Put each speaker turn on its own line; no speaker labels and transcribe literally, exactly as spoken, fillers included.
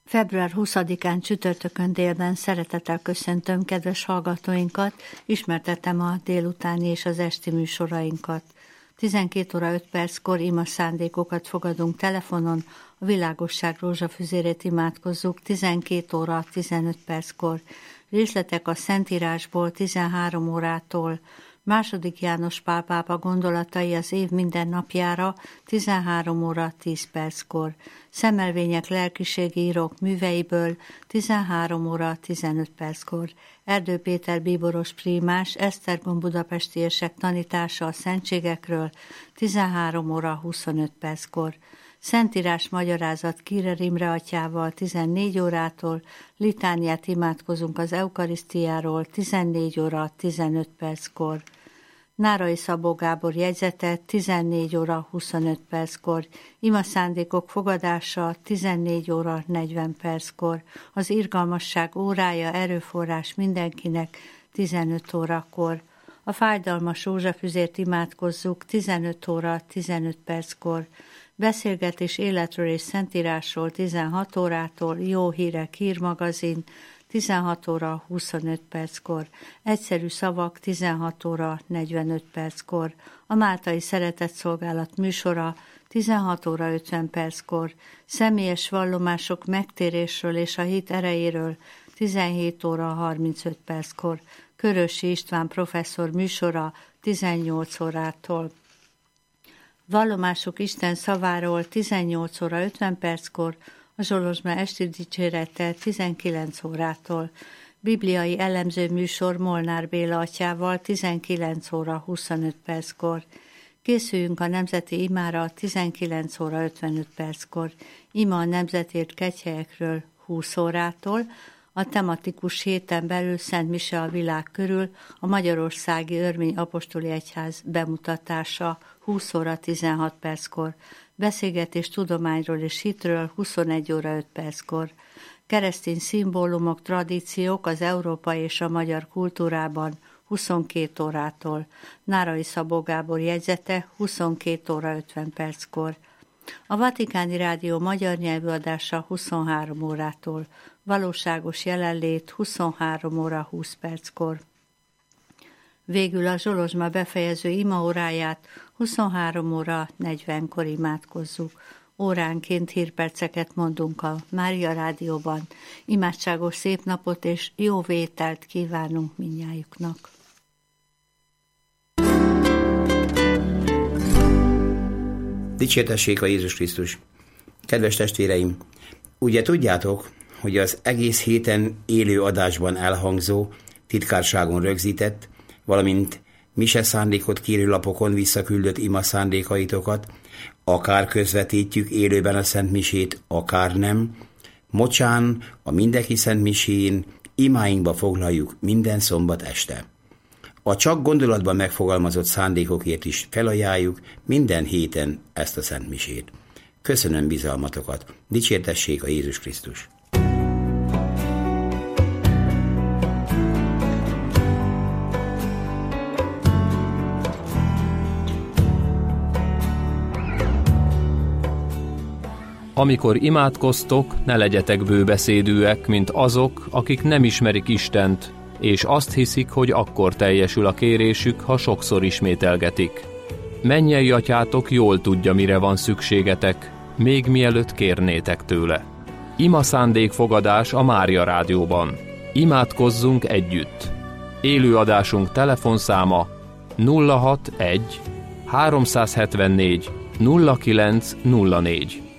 február huszadikán csütörtökön délben szeretettel köszöntöm kedves hallgatóinkat, ismertetem a délutáni és az esti műsorainkat. tizenkét óra öt perckor ima szándékokat fogadunk telefonon, a világosság rózsafüzérét imádkozzuk tizenkét óra tizenöt perckor. Részletek a Szentírásból tizenhárom órától. Második János Pál pápa gondolatai az év minden napjára tizenhárom óra tíz perckor. Szemelvények lelkiségi írók műveiből tizenhárom óra tizenöt perckor. Erdő Péter bíboros prímás Esztergom budapestiesek tanítása a szentségekről tizenhárom óra huszonöt perckor. Szentírás magyarázat Kírer Imre atyával tizennégy órától, litániát imádkozunk az eukarisztiáról tizennégy óra tizenöt perckor. Nárai Szabó Gábor jegyzete tizennégy óra huszonöt perckor, ima szándékok fogadása tizennégy óra negyven perckor, az irgalmasság órája erőforrás mindenkinek tizenöt órakor. A fájdalmas rózsafüzért imádkozzuk tizenöt óra tizenöt perckor, beszélgetés életről és szentírásról tizenhat órától, jó hírek hírmagazin tizenhat óra huszonöt perckor, egyszerű szavak tizenhat óra negyvenöt perckor, a Máltai Szeretetszolgálat műsora tizenhat óra ötven perckor, személyes vallomások megtérésről és a hit erejéről tizenhét óra harmincöt perckor, Körösi István professzor műsora tizennyolc órától. Vallomások Isten szaváról tizennyolc óra ötven perckor, a Zsolozsma esti dicsérettel tizenkilenc órától. Bibliai elemző műsor Molnár Béla atyával tizenkilenc óra huszonöt perckor. Készüljünk a nemzeti imára tizenkilenc óra ötvenöt perckor. Ima a nemzetért kegyhelyekről húsz órától. A tematikus héten belül Szent Mise a világ körül, a Magyarországi Örmény Apostoli Egyház bemutatása húsz óra tizenhat perckor, beszélgetés tudományról és hitről huszonegy óra öt perckor, keresztény szimbólumok, tradíciók az európai és a magyar kultúrában huszonkét órától, Nárai Szabó Gábor jegyzete huszonkét óra ötven perckor, a Vatikáni Rádió magyar nyelvű adása huszonhárom órától, valóságos jelenlét huszonhárom óra húsz perckor. Végül a Zsolozsma befejező imaóráját huszonhárom óra negyvenkor imádkozzuk. Óránként hírperceket mondunk a Mária Rádióban. Imádságos szép napot és jó vételt kívánunk mindnyájuknak.
Dicsértessék a Jézus Krisztus! Kedves testvéreim, ugye tudjátok, hogy az egész héten élő adásban elhangzó, titkárságon rögzített, valamint mise szándékot kérő lapokon visszaküldött ima szándékaitokat, akár közvetítjük élőben a Szent Misét, akár nem, mocsán a mindenki Szent Misén imáinkba foglaljuk minden szombat este. A csak gondolatban megfogalmazott szándékokért is felajánljuk minden héten ezt a Szent Misét. Köszönöm bizalmatokat, dicsértessék a Jézus Krisztus!
Amikor imádkoztok, ne legyetek bőbeszédűek, mint azok, akik nem ismerik Istent, és azt hiszik, hogy akkor teljesül a kérésük, ha sokszor ismételgetik. Mennyei atyátok jól tudja, mire van szükségetek, még mielőtt kérnétek tőle. Ima szándékfogadás a Mária Rádióban. Imádkozzunk együtt. Élőadásunk telefonszáma nulla hatvanegy háromszázhetvennégy nulla kilenc nulla négy.